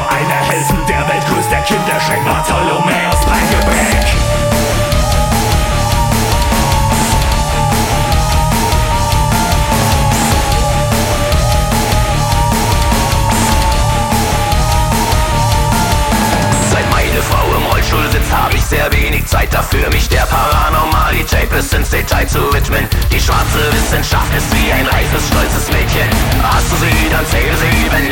nur einer helfen, der weltgrößte Kinderschreck Bartholomäus Beigebäck. Seit meine Frau im Rollstuhl sitzt, habe ich sehr wenig Zeit dafür, mich der Paranormalität bis ins Detail zu widmen. Die schwarze Wissenschaft ist wie ein reifes, stolzes Mädchen. Hast du sie, dann zähl sie, wenn